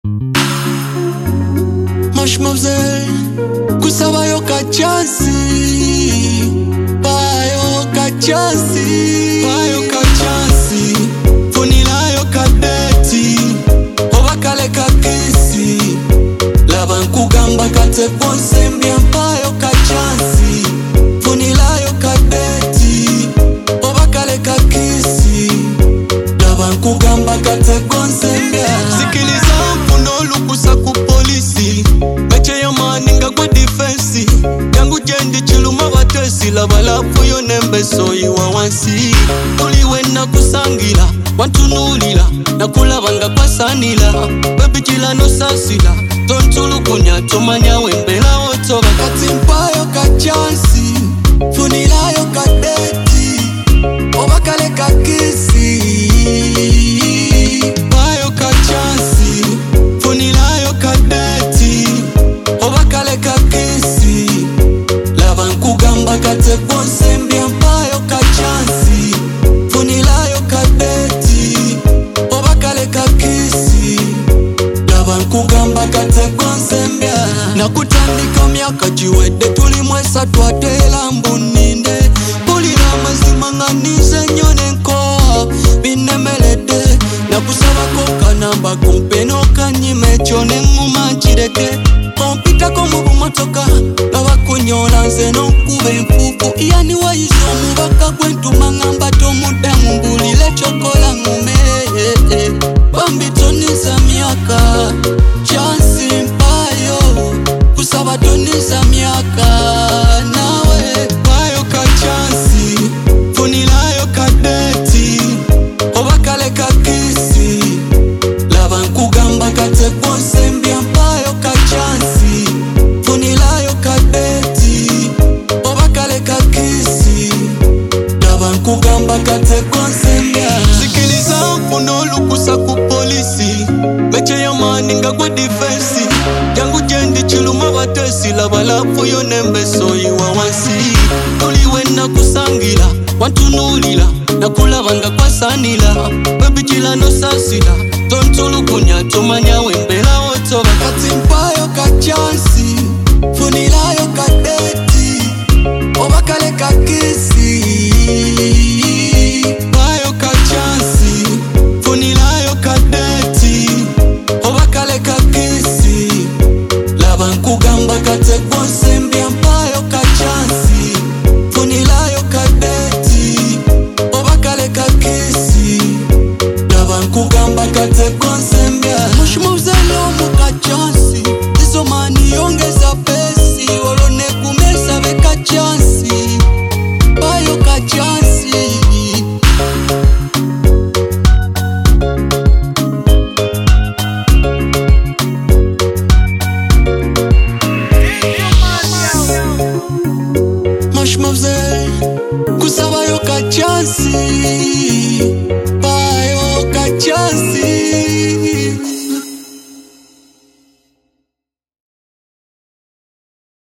Mashmozel kusaba yo kachasi bayo kachasi funila yo kadeti obakale kakisi laban kugamba kate konsembia bayo kachasi funila yo kadeti obakale kakisi laban kugamba kate konsembia sikiliza mfuno lukusa ku polisi meche ya maninga kwa defense yangu jendi chiluma watesi labalafu yo nembe soyi wa wansi uliwe na kusangila wantunulila na kulabanga kwa sanila baby chila no sasila tontulu kunya tomanya wembela oto wakati mpayo kachansi funila yo kadeti obakale kakisi bayo kachansi funila yo kadeti obakale kakisi laban kugamba kate konsembia mpayo kachansi funila yo kadeti obakale kakisi laban kugamba kate konsembia na kutandika myaka jiwede tulimwesa twatela mbuninde kulira mazima nganize nyone nkoa binemelede na kusaba koka namba kumpeno kanyime chone nguma chireke kompita komu bumotoka laba kunyola nze nokube mfufu yani wayizo mubaka kwentu mangamba tomudamu mbulile chokola ngume bambitoniza miaka chansi mpayo kusaba toniza miaka nawe bayo kachansi funila yo kadeti obakale kakisi laban kugamba kate konsembia mpayo kachansi funila yo kadeti obakale kakisi laban kugamba kate konsembia sikiliza mfuno lukusa ku polisi meche ya maninga kwa defense yangu jendi chiluma watesi labalafu yo nembe soyi wa wansi uliwe na kusangila wantunulila na kulabanga kwa sanila baby chila no sasila tontulu kunya tomanya